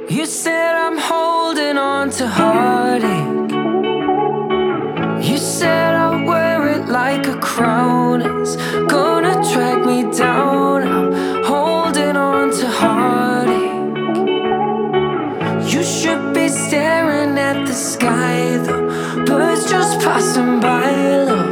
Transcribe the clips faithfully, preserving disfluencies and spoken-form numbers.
You said I'm holding on to heartache. You said I'll wear it like a crown. It's gonna drag me down. I'm holding on to heartache. You should be staring at the sky, the birds just passing by, love.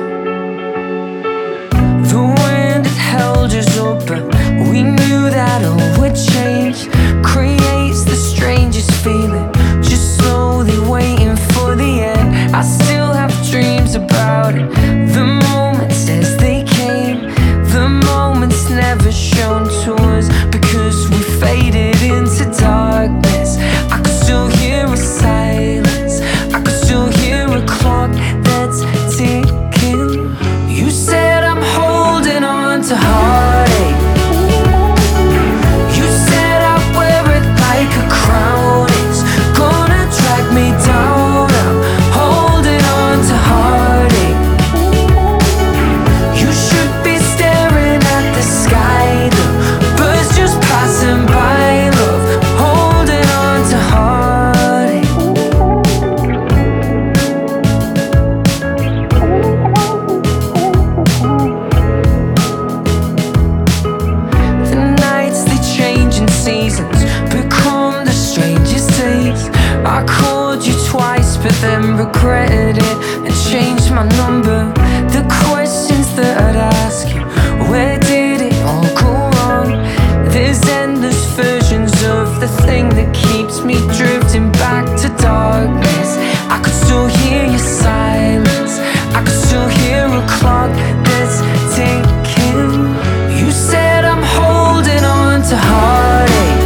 The wind, it held us open. We knew that it would change. Creates the strangest feeling, just slowly waiting for the end. I still have dreams about it, the moments as they came. The moments never shown to us because we faded into darkness. I could still hear a silence, I could still hear a clock that's ticking. You said I'm holding on to heartache. You said I'd wear it like a crown. It's gonna drag me down. I'm holding on to heartache. You should be staring at the sky, the birds just passing by, love. Holding on to heartache. The nights, they change in seasons, become the strangest days. I called you twice but then regretted it and changed my number. The questions that I'd ask you, where did it all go wrong? There's endless versions of the thing that keeps me drifting back to darkness. I could still hear your silence, I could still hear a clock that's ticking. You said I'm holding on to heartache.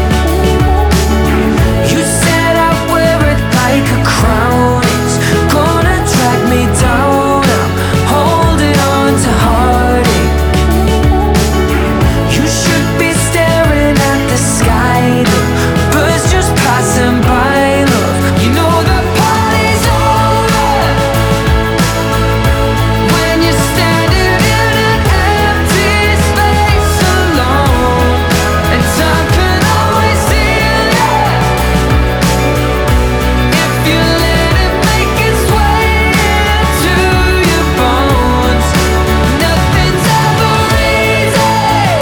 You said I'd wear it like a crown. It's gonna drag me down. I'm holding on to heartache. You should be staring at the sky, the birds just passing by, love. You know the party's over when you're standing in an empty space alone, and time can always heal it if you let it make its way into your bones. Nothing's ever easy.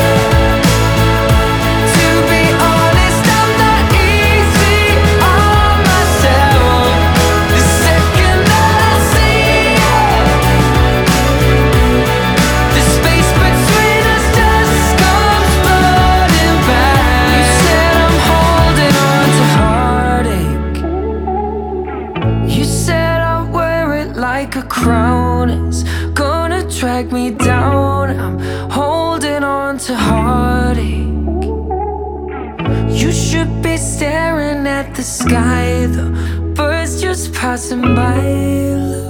To be honest, I'm not easy on myself. The second that I see it, the space between us just comes flooding back. You said I'm holding on to heartache. You said I'll wear it like a crown. It's gonna drag me down. I'm holding on to heartache. You should be staring at the sky, the birds just passing by, love.